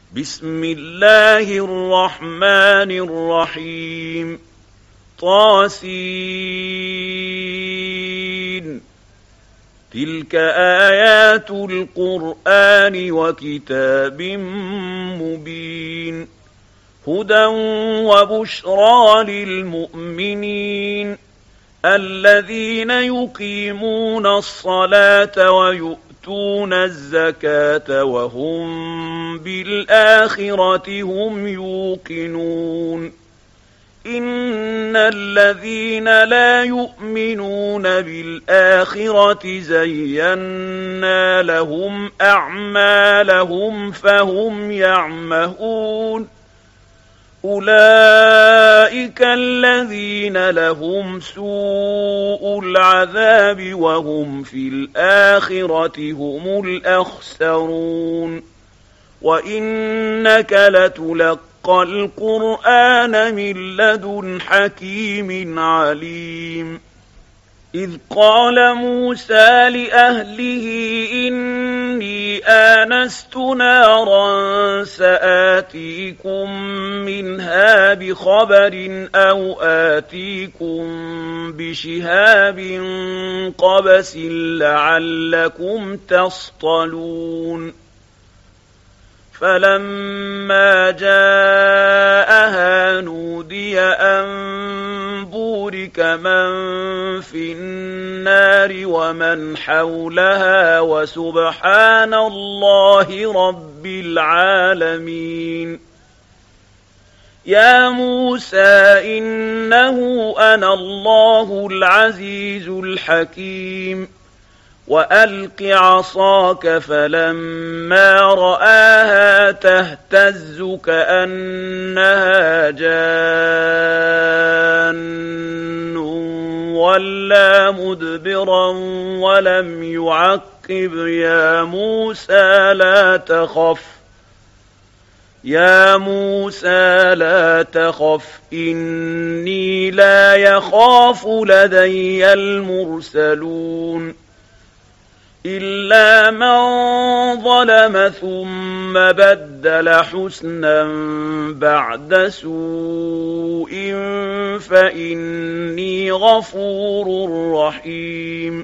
بسم الله الرحمن الرحيم طاسين تلك آيات القرآن وكتاب مبين هدى وبشرى للمؤمنين الذين يقيمون الصلاة ويؤتون الزكاة وهم بالآخرة هم يوقنون إن الذين لا يؤمنون بالآخرة زينا لهم أعمالهم فهم يعمهون أولئك الذين لهم سوء العذاب وهم في الآخرة هم الأخسرون وإنك لتلقى القرآن من لدن حكيم عليم إذ قال موسى لأهله إني آنست نارا سآتيكم منها بخبر أو آتيكم بشهاب قبس لعلكم تصطلون فلما جاءها نودي أن بورك من في النار ومن حولها وسبحان الله رب العالمين يا موسى إنه أنا الله العزيز الحكيم وألق عصاك فلما رآها تهتز كأنها جان ولا مدبرا ولم يعقب يا موسى لا تخف إني لا يخاف لدي المرسلون إلا من ظلم ثم بدل حسنا بعد سوء فإني غفور رحيم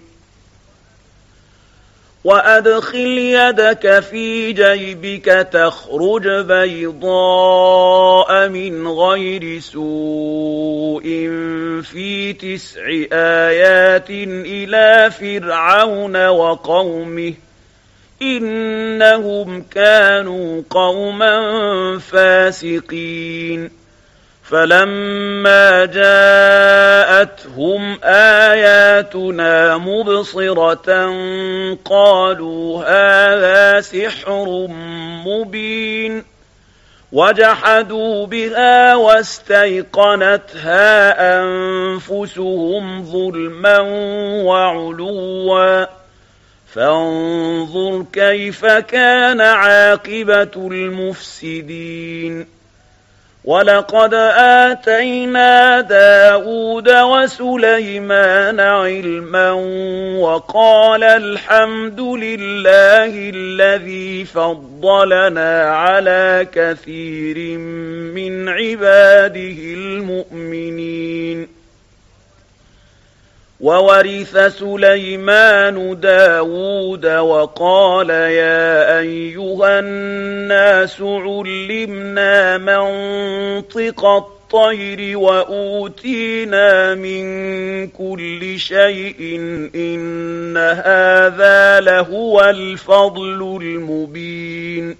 وأدخل يدك في جيبك تخرج بيضاء من غير سوء في 9 آيات إلى فرعون وقومه إنهم كانوا قوما فاسقين فلما جاءتهم آياتنا مبصرة قالوا هذا سحر مبين وجحدوا بها واستيقنتها أنفسهم ظلما وعلوا فانظر كيف كان عاقبة المفسدين ولقد آتينا داود وسليمان علما وقال الحمد لله الذي فضلنا على كثير من عباده المؤمنين وورث سليمان داود وقال يا أيها الناس علمنا منطق الطير وأوتينا من كل شيء إن هذا لهو الفضل المبين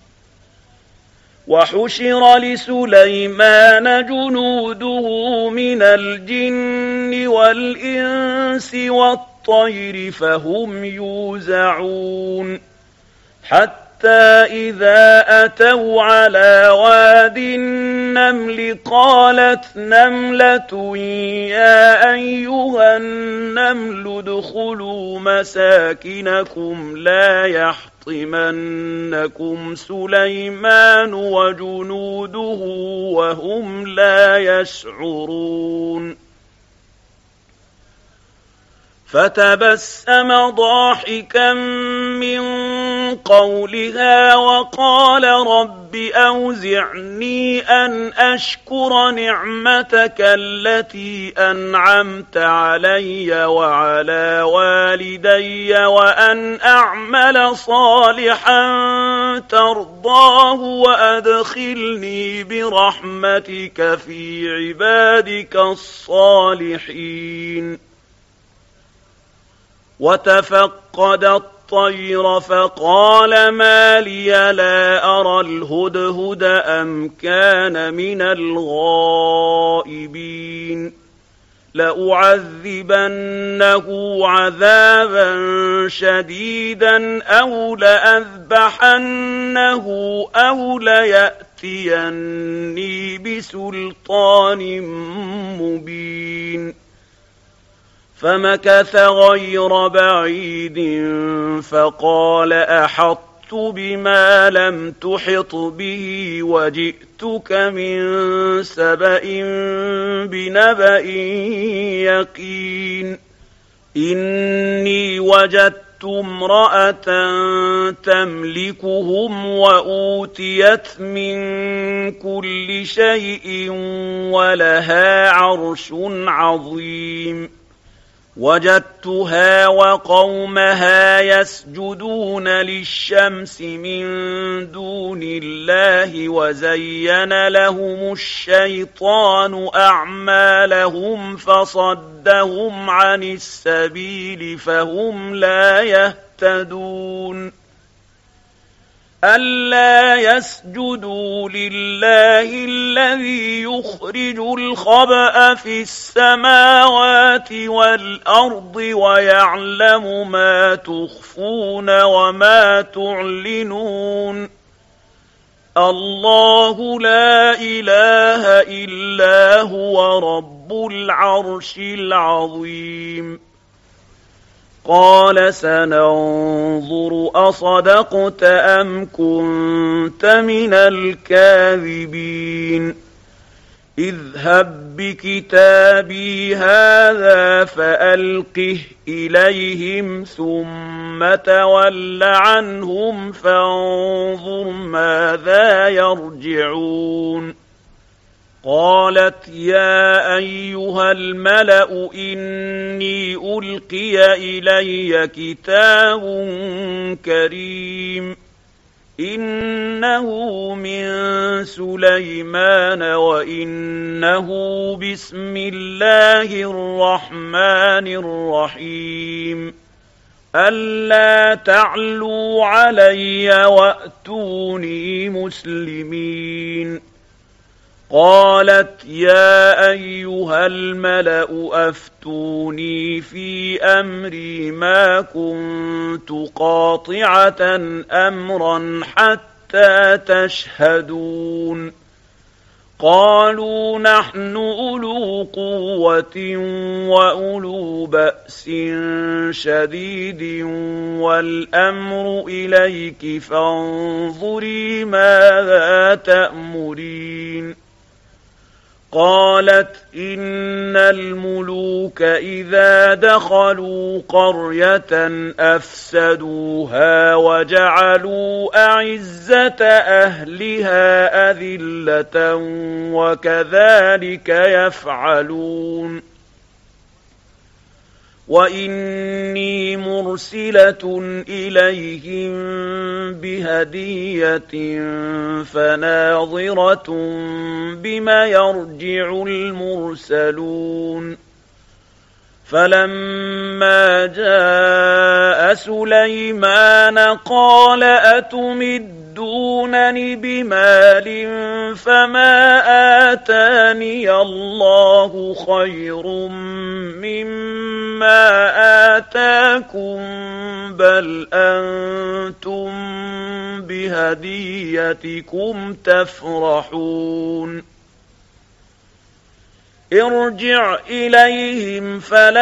وحشر لسليمان جنوده من الجن والإنس والطير فهم يوزعون حتى إذا أتوا على واد النمل قالت نملة يا أيها النمل ادخلوا مساكنكم لا يحطمنكم سليمان وجنوده وهم لا يشعرون فتبسم ضاحكا من قولها وقال رب أوزعني أن أشكر نعمتك التي أنعمت علي وعلى والدي وأن أعمل صالحا ترضاه وأدخلني برحمتك في عبادك الصالحين. وتفقد الطير فقال ما لي لا أرى الهدهد أم كان من الغائبين لأعذبنه عذابا شديدا أو لأذبحنه أو ليأتيني بسلطان مبين. فمكث غير بعيد فقال أحطت بما لم تحط به وجئتك من سبأ بنبأ يقين. إني وجدت امرأة تملكهم وأوتيت من كل شيء ولها عرش عظيم. وجدتها وقومها يسجدون للشمس من دون الله وزين لهم الشيطان أعمالهم فصدهم عن السبيل فهم لا يهتدون. ألا يسجدوا لله الذي يخرج الخبأ في السماوات والأرض ويعلم ما تخفون وما تعلنون. الله لا إله إلا هو رب العرش العظيم. قال سننظر أصدقت أم كنت من الكاذبين. اذهب بكتابي هذا فألقه إليهم ثم تول عنهم فانظر ماذا يرجعون. قالت يا أيها الملأ إني ألقي إلي كتاب كريم إنه من سليمان وإنه بسم الله الرحمن الرحيم ألا تعلوا علي وأتوني مسلمين. قالت يا أيها الملأ أفتوني في أمري ما كنت قاطعة أمرا حتى تشهدون. قالوا نحن أولو قوة وأولو بأس شديد والأمر إليك فانظري ماذا تأمرين. قالت إن الملوك إذا دخلوا قرية أفسدوها وجعلوا أعزة أهلها أذلة وكذلك يفعلون. وإني مرسلة إليهم بهدية فناظرة بما يرجع المرسلون. فلما جاء سليمان قال أتمدونني بمال فما آتاني الله خير مما آتاكم بل أنتم بهديتكم تفرحون. ارجع إليهم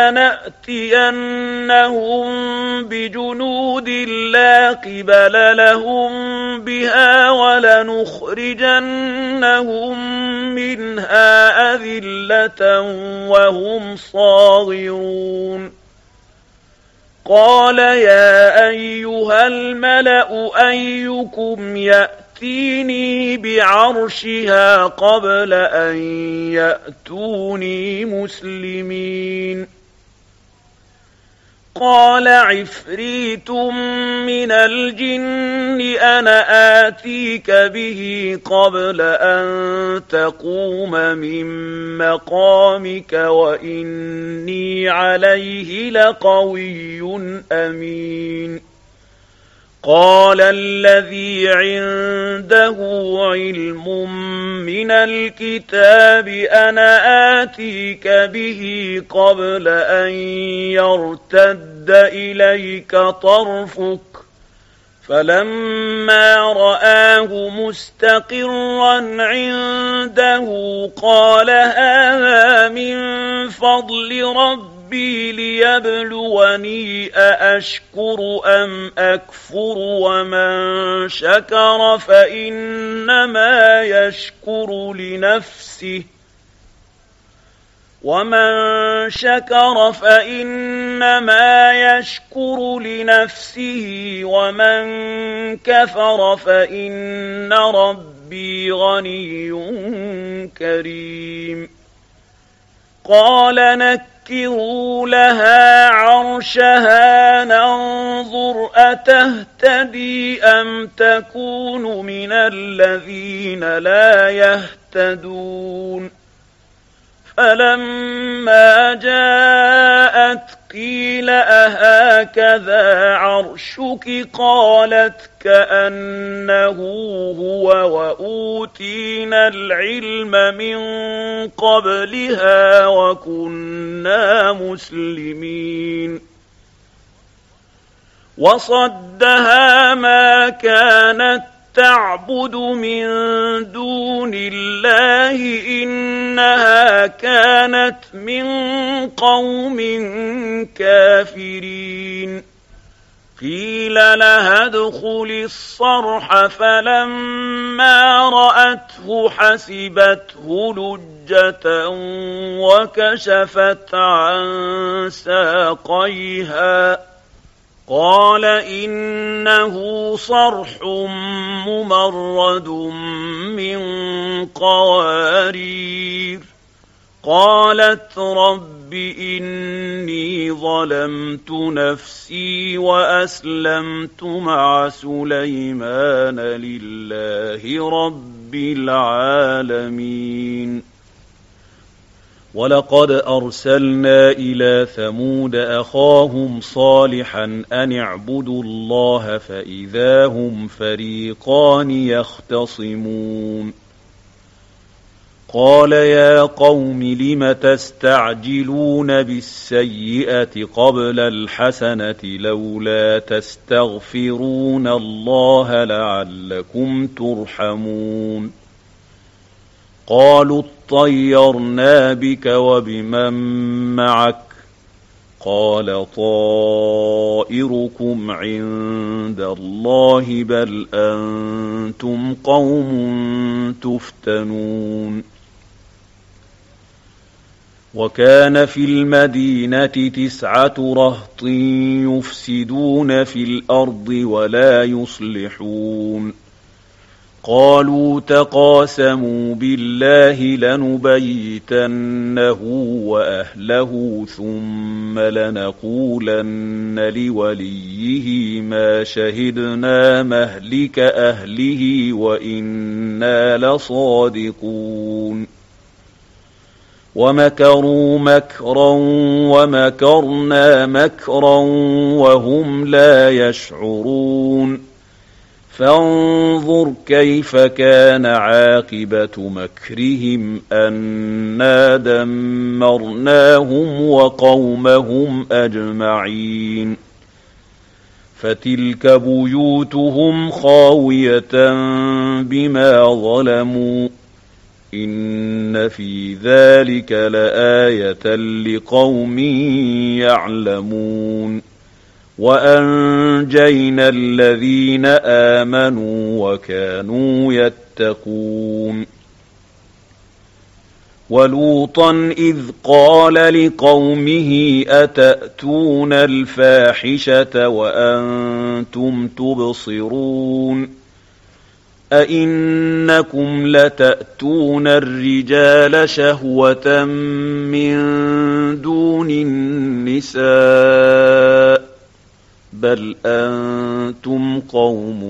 فلنأتينهم بجنود لا قبل لهم بها ولنخرجنهم منها أذلة وهم صاغرون. قال يا أيها الملأ أيكم يأتيني بعرشها قبل أن يأتوني مسلمين قال عفريت من الجن أنا آتيك به قبل أن تقوم من مقامك وإني عليه لقوي أمين قال الذي عنده علم من الكتاب أنا آتيك به قبل أن يرتد إليك طرفك فلما رآه مستقرا عنده قال هذا من فضل ربي ليبلوني أأشكر أم أكفر ومن شكر فإنما يشكر لنفسه ومن كفر فإن ربي غني كريم قال نكروا لها عرشها ننظر أتهتدي أم تكون من الذين لا يهتدون فلما جاءت قيل أهكذا عرشك قالت كأنه هو وأوتينا العلم من قبلها وكنا مسلمين وصدها ما كانت تعبد من دون الله إنها كانت من قوم كافرين قيل لها ادخل الصرح فلما رأته حسبته لجة وكشفت عن ساقيها قال إنه صرح ممرد من قوارير قالت رب إني ظلمت نفسي وأسلمت مع سليمان لله رب العالمين ولقد أرسلنا إلى ثمود أخاهم صالحا أن اعبدوا الله فإذا هم فريقان يختصمون قال يا قوم لم تستعجلون بالسيئة قبل الحسنة لولا تستغفرون الله لعلكم ترحمون قالوا اطيرنا بك وبمن معك قال طائركم عند الله بل أنتم قوم تفتنون وكان في المدينة 9 رهط يفسدون في الأرض ولا يصلحون قالوا تقاسموا بالله لنبيتنه وأهله ثم لنقولن لوليه ما شهدنا مهلك أهله وإنا لصادقون ومكروا مكرا ومكرنا مكرا وهم لا يشعرون فانظر كيف كان عاقبة مكرهم أنا دمرناهم وقومهم أجمعين فتلك بيوتهم خاوية بما ظلموا إن في ذلك لآية لقوم يعلمون وأنجينا الذين آمنوا وكانوا يتقون ولوطا إذ قال لقومه أتأتون الفاحشة وأنتم تبصرون أئنكم لتأتون الرجال شهوة من دون النساء بل أنتم قوم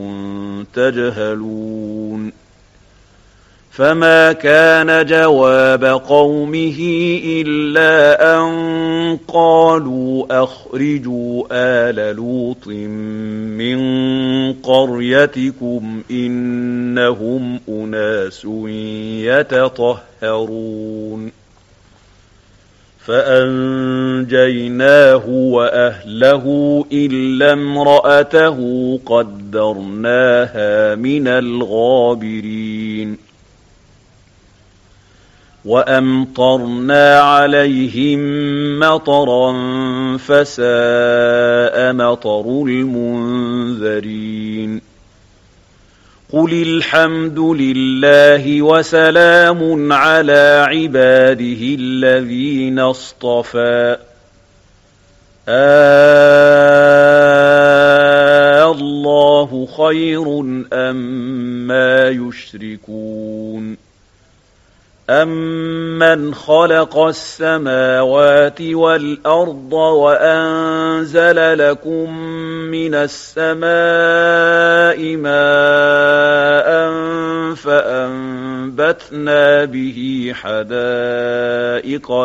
تجهلون فما كان جواب قومه إلا أن قالوا أخرجوا آل لوط من قريتكم إنهم أناس يتطهرون فأنجيناه وأهله إلا امرأته قدرناها من الغابرين وأمطرنا عليهم مطرا فساء مطر المنذرين قل الحمد لله وسلام على عباده الذين اصطفى الله خير أما يشركون أَمَّنْ خَلَقَ السَّمَاوَاتِ وَالْأَرْضَ وَأَنزَلَ لَكُم مِّنَ السَّمَاءِ مَاءً فَأَنبَتْنَا بِهِ حَدَائِقَ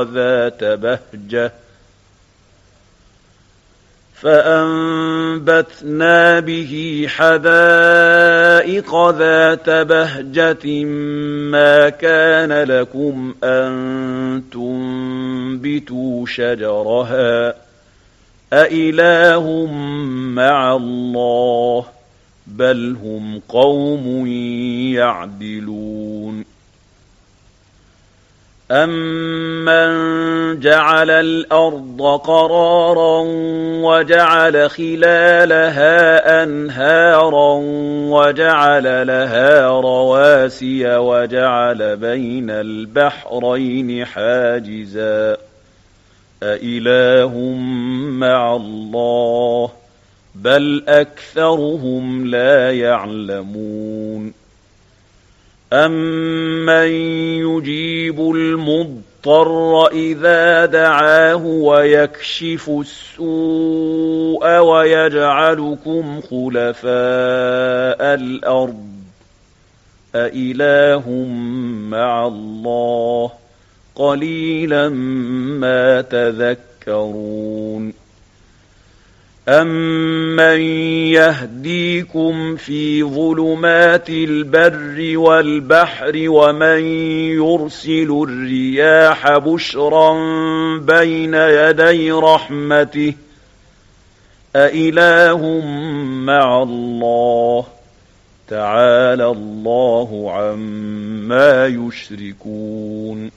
ذات بهجة ما كان لكم أن تنبتوا شجرها أإله مع الله بل هم قوم يعدلون أَمَّنْ جَعَلَ الْأَرْضَ قَرَارًا وَجَعَلَ خِلَالَهَا أَنْهَارًا وَجَعَلَ لَهَا رَوَاسِيَ وَجَعَلَ بَيْنَ الْبَحْرَيْنِ حَاجِزًا أَإِلَٰهٌ مَّعَ اللَّهِ بَلْ أَكْثَرُهُمْ لَا يَعْلَمُونَ أَمَّن يُجِيبُ الْمُضْطَرَّ إِذَا دَعَاهُ وَيَكْشِفُ السُّوءَ وَيَجْعَلُكُمْ خُلَفَاءَ الْأَرْضِ أَإِلَٰهٌ مَّعَ اللَّهِ قَلِيلًا مَّا تَذَكَّرُونَ أَمَّن يَهْدِيكُمْ فِي ظُلُمَاتِ الْبَرِّ وَالْبَحْرِ وَمَن يُرْسِلُ الرِّيَاحَ بُشْرًا بَيْنَ يَدَيْ رَحْمَتِهِ أَإِلَٰهٌ مَّعَ اللَّهِ تَعَالَى اللَّهُ عَمَّا يُشْرِكُونَ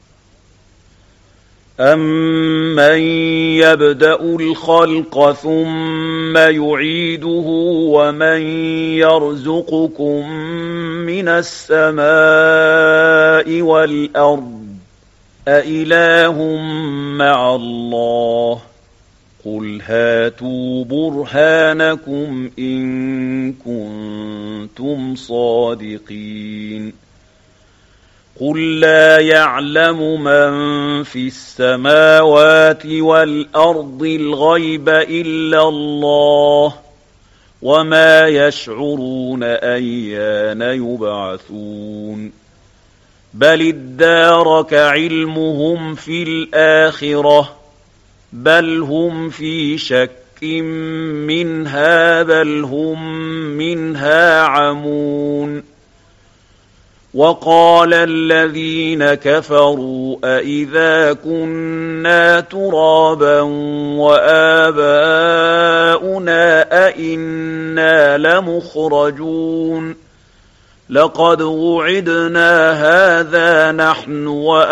أَمَّن يَبْدَأُ الْخَلْقَ ثُمَّ يُعِيدُهُ وَمَن يَرْزُقُكُم مِّنَ السَّمَاءِ وَالْأَرْضِ أَإِلَٰهٌ مَّعَ اللَّهِ قُلْ هَاتُوا بُرْهَانَكُمْ إِن كُنتُمْ صَادِقِينَ قُل لَّا يَعْلَمُ مَن فِي السَّمَاوَاتِ وَالْأَرْضِ الْغَيْبَ إِلَّا اللَّهُ وَمَا يَشْعُرُونَ أَيَّانَ يُبْعَثُونَ بَلِ ادَّارَكَ عِلْمُهُمْ فِي الْآخِرَةِ بَلْ هُمْ فِي شَكٍّ مِّنْهَا بَلْ هُم مِّنْهَا عَمُونَ وَقَالَ الَّذِينَ كَفَرُوا أَإِذَا كُنَّا تُرَابًا وَآبَاؤُنَا أَإِنَّا لَمُخْرَجُونَ لَقَدْ وُعِدْنَا هَٰذَا نَحْنُ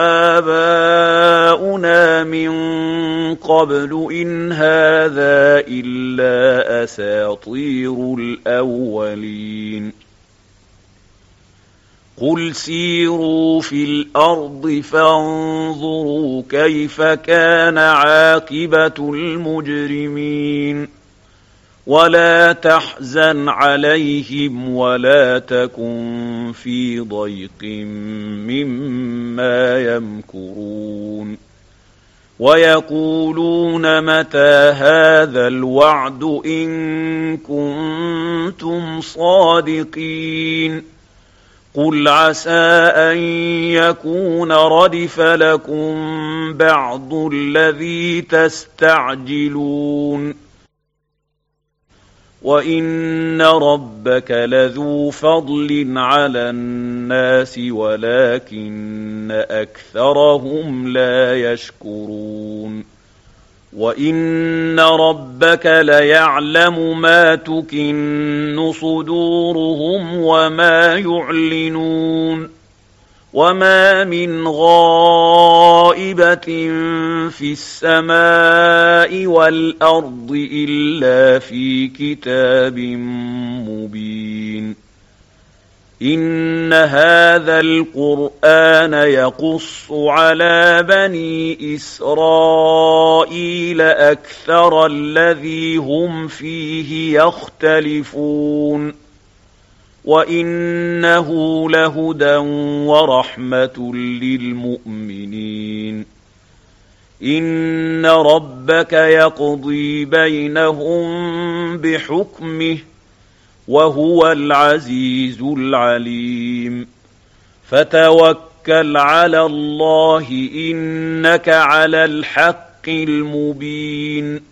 وَآبَاؤُنَا مِن قَبْلُ إِنْ هَٰذَا إِلَّا أَسَاطِيرُ الْأَوَّلِينَ قل سيروا في الأرض فانظروا كيف كان عاقبة المجرمين ولا تحزن عليهم ولا تكن في ضيق مما يمكرون ويقولون متى هذا الوعد إن كنتم صادقين قل عسى أن يكون ردف لكم بعض الذي تستعجلون وإن ربك لذو فضل على الناس ولكن أكثرهم لا يشكرون وإن ربك ليعلم ما تكن صدورهم وما يعلنون وما من غائبة في السماء والأرض إلا في كتاب مبين إن هذا القرآن يقص على بني إسرائيل أكثر الذي هم فيه يختلفون وإنه لهدى ورحمة للمؤمنين إن ربك يقضي بينهم بحكمه وهو العزيز العليم فتوكل على الله إنك على الحق المبين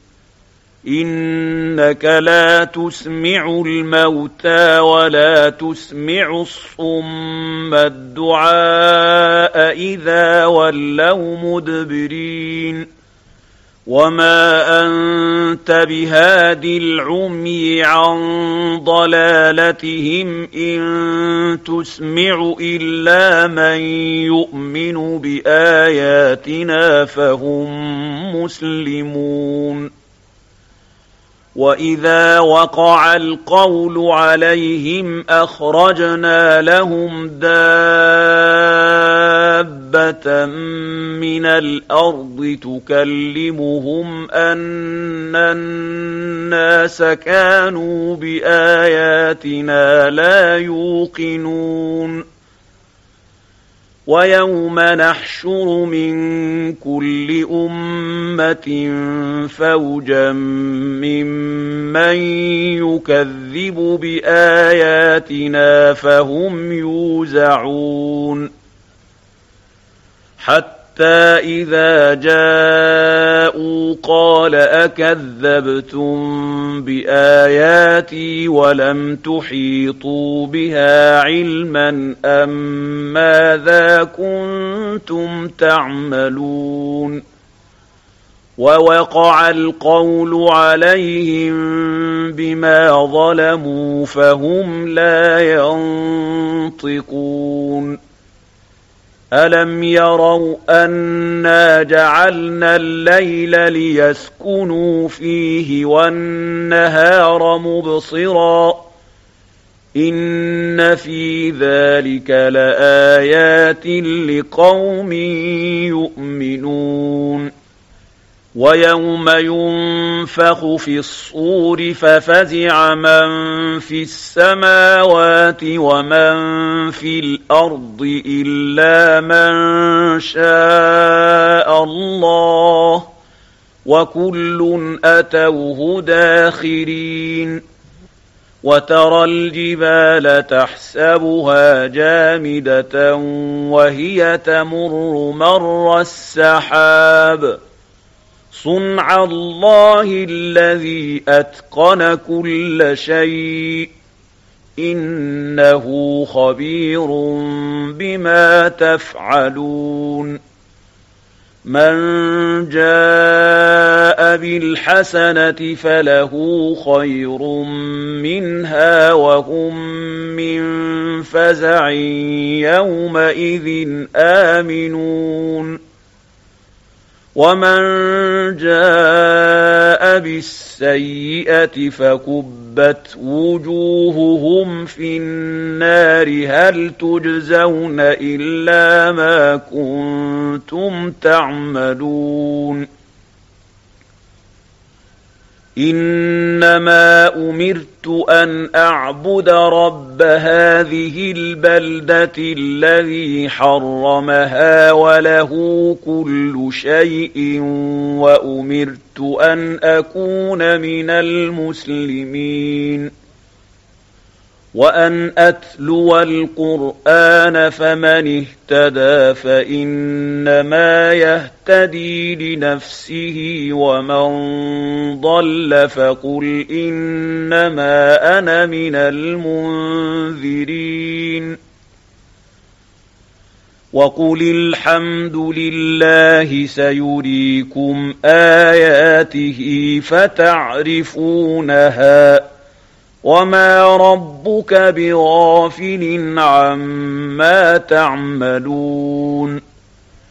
إنك لا تسمع الموتى ولا تسمع الصم الدعاء إذا ولوا مدبرين وما أنت بهاد العمي عن ضلالتهم إن تسمع إلا من يؤمن بآياتنا فهم مسلمون وإذا وقع القول عليهم أخرجنا لهم دابة من الأرض تكلمهم أن الناس كانوا بآياتنا لا يوقنون ويوم نحشر من كل أمة فوجا ممن يكذب بآياتنا فهم يوزعون حتى إذا جاءوا قال أكذبتم بآياتي ولم تحيطوا بها علما أم ماذا كنتم تعملون ووقع القول عليهم بما ظلموا فهم لا ينطقون ألم يروا أنا جعلنا الليل ليسكنوا فيه والنهار مبصرا إن في ذلك لآيات لقوم يؤمنون ويوم ينفخ في الصور ففزع من في السماوات ومن في الأرض إلا من شاء الله وكل أتوه داخرين وترى الجبال تحسبها جامدة وهي تمر مر السحاب صنع الله الذي أتقن كل شيء إنه خبير بما تفعلون من جاء بالحسنة فله خير منها وهم من فزع يومئذ آمنون ومن جاء بالسيئة فكب صُبَّتْ وُجُوهُهُمْ فِي النَّارِ هَلْ تُجْزَوْنَ إِلَّا مَا كُنتُمْ تَعْمَلُونَ إِنَّمَا أُمِرْتُ أَنْ أَعْبُدَ رَبَّ هَٰذِهِ الْبَلْدَةِ الَّذِي حَرَّمَهَا وَلَهُ كُلُّ شَيْءٍ وَأُمِرْتُ أَنْ أَكُونَ مِنَ المسلمين وَأَنْ أَتْلُوَ الْقُرْآنَ فَمَنِ اهْتَدَىٰ فَإِنَّمَا يَهْتَدِي لِنَفْسِهِ وَمَنْ ضَلَّ فَقُلْ إِنَّمَا أَنَا مِنَ الْمُنذِرِينَ وَقُلِ الْحَمْدُ لِلَّهِ سَيُرِيكُمْ آيَاتِهِ فَتَعْرِفُونَهَا وَمَا رَبُّكَ بِغَافِلٍ عَمَّا تَعْمَلُونَ